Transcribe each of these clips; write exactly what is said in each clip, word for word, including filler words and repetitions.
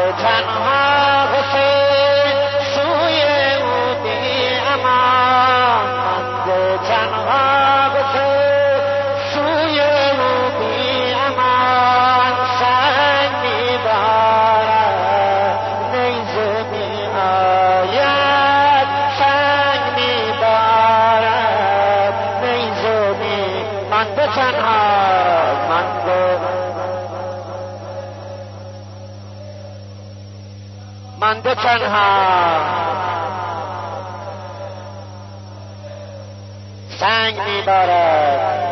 تنها حسین سوی او بی امان مانده تنها حسین سوی او بی امان سنگ میبارد نیزه می آید سنگ میبارد نیزه می مانده تنها مانده مانده تنها سنگ میبارد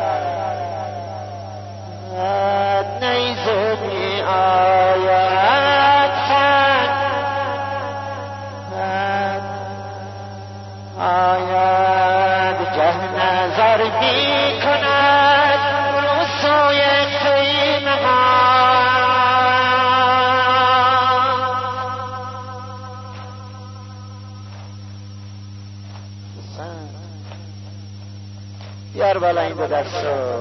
نیزه می آید سنگ آید گه نظر می کند رو سوی خیمه ها بیار بالا این دو دست رو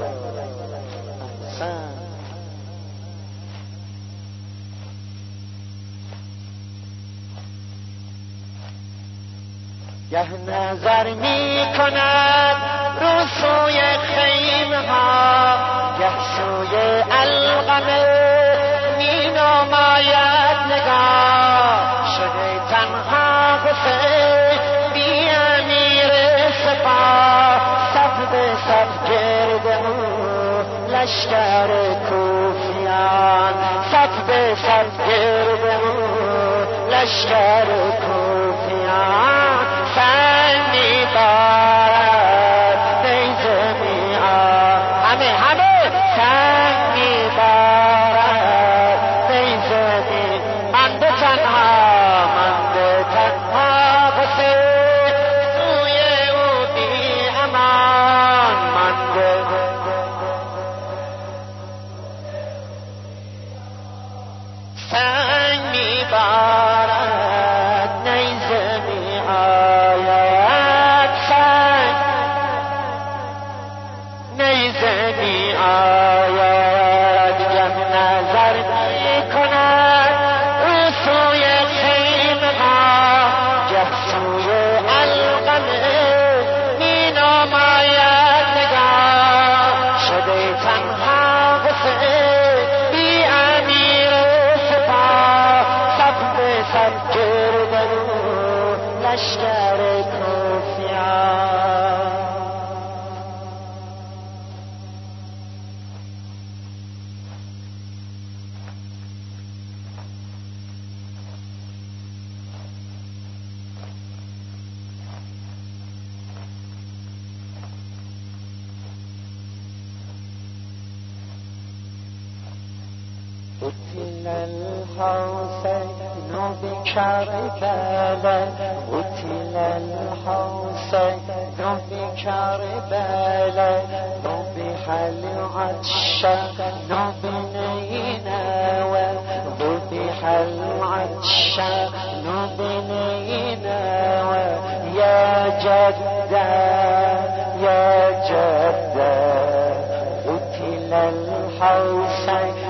گه نظر می کند رو سوی خیمه ها گه سوی القمه می نماید نگاه شده تنها حسین بی امیر سپاه صف به صف گرد او لشکر کوفیان صف به صف گرد او لشکر کوفیان سنگ میبارد نیزه می آید همه همه سنگ میبارد نیزه می مانده تنها مانده تنها حسین سوی او بی امان مانده سنگ میبارد نیزه می آید سنگ نیزه می آید گه نظر می کند او سوی خیمه ها گه سوی القمه می نماید نگاه شده تنها حسین بی امیر سپاه صف به صف گرد او لشکر کوفیان قتل الحسين بكربلاء قتل الحسين بكربلاء ذبح العطشان بنينوى ذبح العطشان بنينوى يا جدة يا جدة قتل الحسين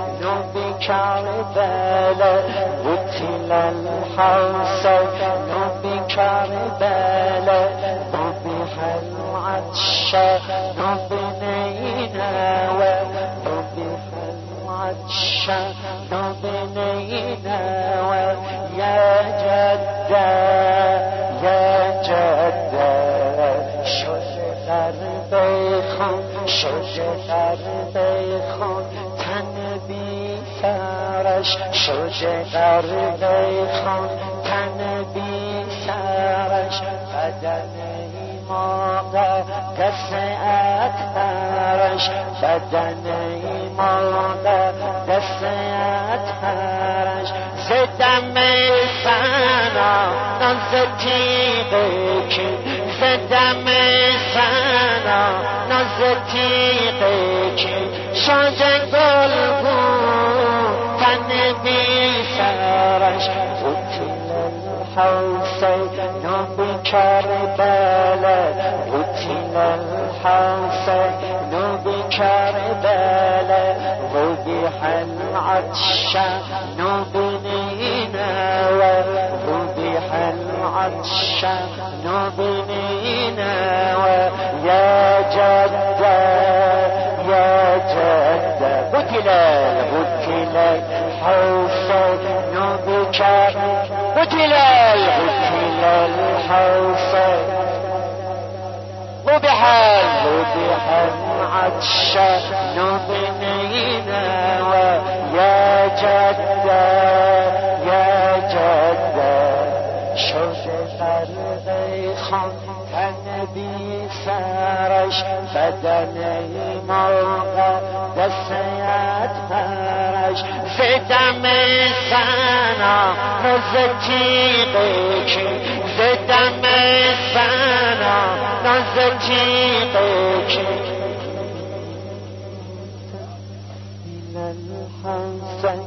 بكربلاء قتل الحسين بكربلاء ذبح العطشان بنينوى ذبح العطشان بنينوى يا جدة يا جدة شد غربه خون شد غربه خون تن بی سرش شد غربه خون تن بی سرش بدن مادر دست اطهرش بدن مادر دست اطهرش زدم سنا ناز تیغه که زدم سنا ناز تیغه که شد گلگون تن بی سرش قتل الحسين بكربلاء قتل الحسين بكربلاء ذبح العطشان بنينوى عطشان بنينا ويا جدة يا جدة قتل قتل الحسين بك قتل قتل الحسين ذبح ذبح عطشان بنينا ويا جدة يا جدة شد قلبي خان النبي سرش بدني موقع دستیت پرش زدم سنا نزدی بکی زدم سنا نزدی بکی الحسن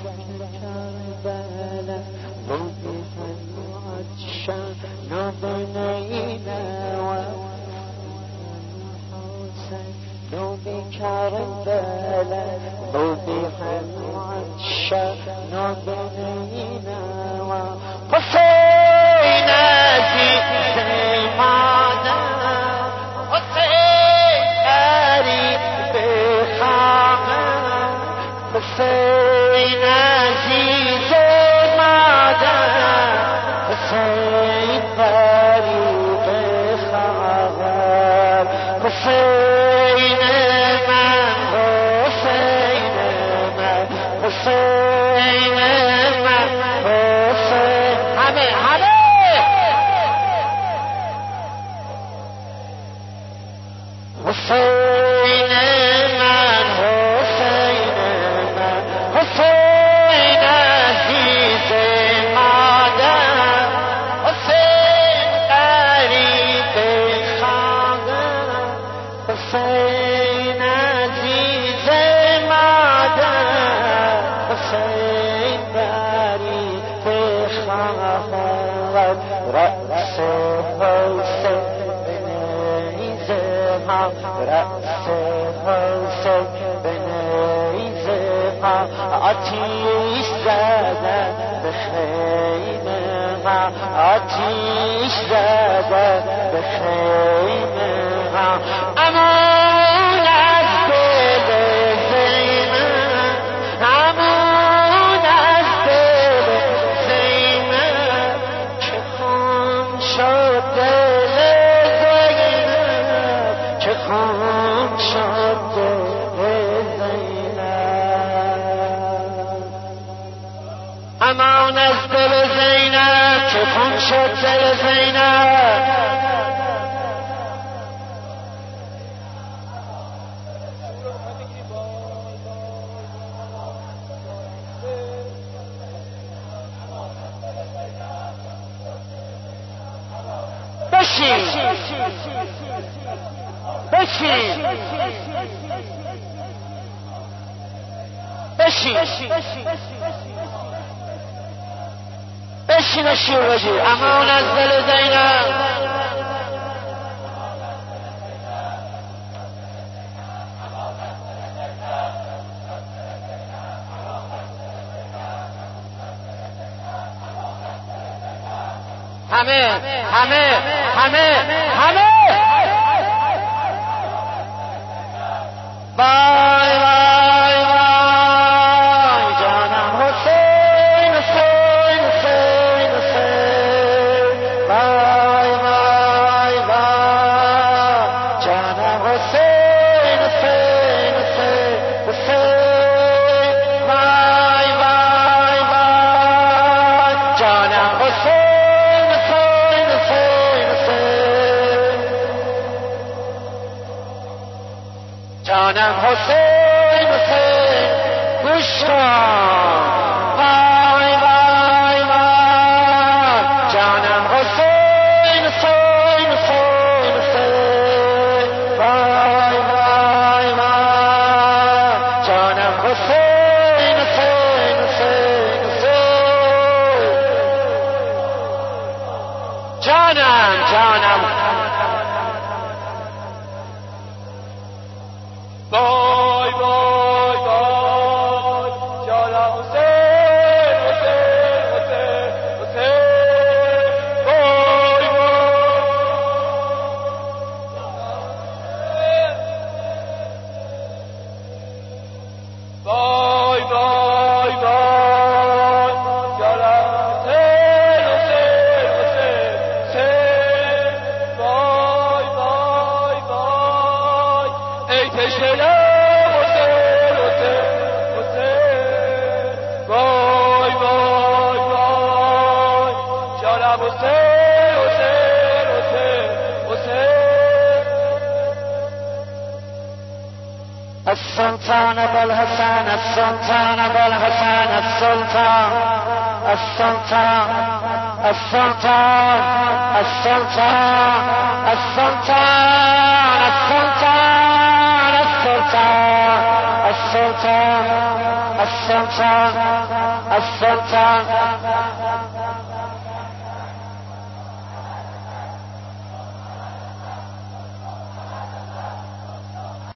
کربلا ذبح العطشان بنينا بكربلا ذبح العطشان بنينا حسين عزيز مانا حسين قريب بخانا حسين عزيز مانا حسين قريب بخانا حسين حسین من حسین همه همه حسین من حسین من حسین عزیز مادر حسین قریب خانه حسین عزیز مادر حسین بری بخواهد رأس حسین بنیزها رأس حسین بنیزها آتیش زدن به خیمها آتیش زدن به خیمها امان از دل زینب امان از دل زینب چه خون شد دل زینب چه خون شد دل زینب امان از دل زینب چه خون شد دل زینب بشین بشین بشین بشین شیر بجی امان از دل زینب همه همه همه همه وای وای وای جانم حسین حسین حسین حسین وای وای وای جانم حسین حسین حسین حسین وای وای وای جانم حسین جانم حسین حسین گوش کن وای وای وای جانم حسین حسین حسین حسین وای وای وای جانم حسین حسین حسین حسین جانم جانم وای السلطان ابو الحسن السلطان ابو الحسن السلطان السلطان السلطان السلطان السلطان السلطان السلطان السلطان السلطان السلطان